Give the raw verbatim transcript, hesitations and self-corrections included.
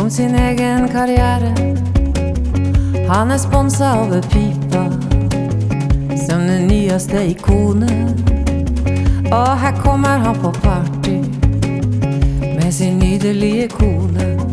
om sin egen karriere. Han er sponset av pipa som det nyeste ikonet. Og her kommer han på party med sin nydelige kone.